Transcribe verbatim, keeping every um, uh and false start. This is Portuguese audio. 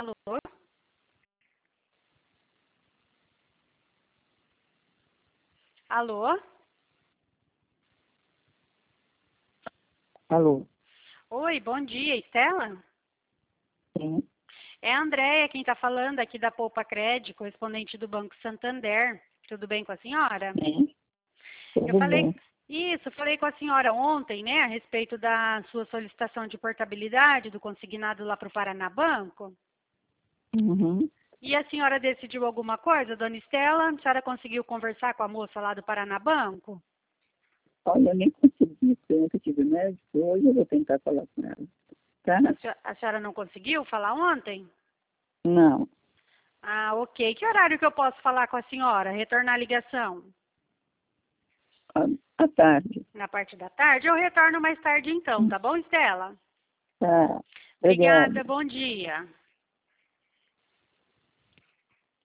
Alô? Alô? Alô? Oi, bom dia, Estela? Sim. É a Andréia quem está falando aqui da Poupa Cred, correspondente do Banco Santander. Tudo bem com a senhora? Sim. Eu Tudo falei, bem. isso, falei com a senhora ontem, né, a respeito da sua solicitação de portabilidade do consignado lá para o Paraná Banco. Uhum. E a senhora decidiu alguma coisa, dona Estela? A senhora conseguiu conversar com a moça lá do Paraná Banco? Olha, eu nem consegui, porque eu nunca tive médico. Hoje eu vou tentar falar com ela. Tá? A senhora, a senhora não conseguiu falar ontem? Não. Ah, ok. Que horário que eu posso falar com a senhora? Retornar a ligação? À à tarde. Na parte da tarde? Eu retorno mais tarde então, tá bom, Estela? Tá. Obrigada. Obrigada, bom dia.